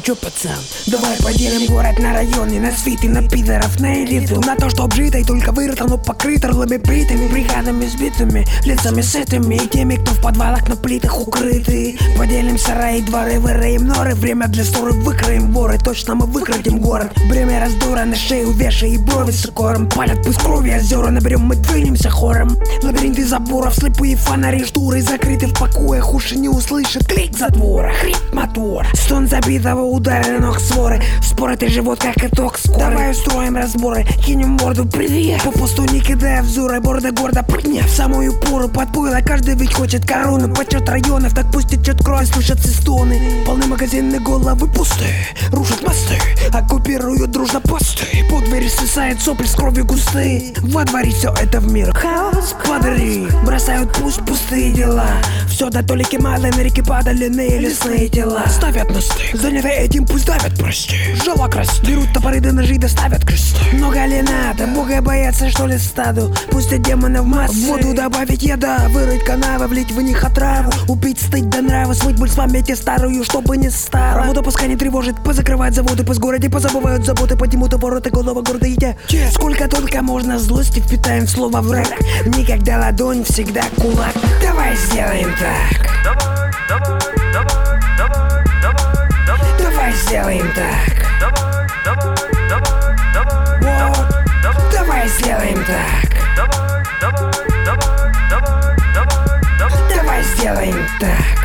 чё, пацан, давай поделим город на районы, на свиты, на пидоров, на элиту, на то, что обжито и только вырыто, но покрыто рылами бритыми, бригадами сбитыми, лицами сытыми и теми, кто в подвалах на плитах укрыты. Поделим сараи, дворы, выроем норы, время для ссоры, выкроем воры, точно мы выкрадем город. Бремя раздора на шею вешай и брови с укором, палят пусть крови озера, наберем, мы двинемся хором. Лабиринты заборов, слепые фонари, штуры закрыты в покоях, уши не услышат крик затвора, хрип мотора, стон забитого удара ног своры, споротый живот как итог скорый. Давай устроим разборы, кинем морду привет, попусту не кидая взоры, борда гордо прыгнет в самую пору под пойло, каждый ведь хочет корону, почет районов, так пусть течет кровь, слышатся стоны, полны магазины, головы пустые, рушат мосты, оккупируют дружно посты, под двери свисает сопли с кровью густые, во дворе все это в мир хаос, квадры, бросают пусть пустые дела, все до толики мало, на реке падали лесные тела, ставят мосты, заняты этим пусть давят, прости, жалок раст, берут топоры до ножей, доставят кресты. Много ли надо, бога боятся что ли стаду, пустят демонов массы, в воду добавить яда, вырыть канавы, влить в них отраву, убить стыд до нравы, смыть боль с памяти старую, чтобы не стало. Работа пускай не тревожит, позакрывать заводы, пусть в городе позабывают заботы, поднимут обороты, голова гордо идя. Сколько только можно злости впитаем в слово враг, никогда ладонь, всегда кулак. Давай сделаем так. Давай сделаем так. Давай сделаем так. Давай сделаем так.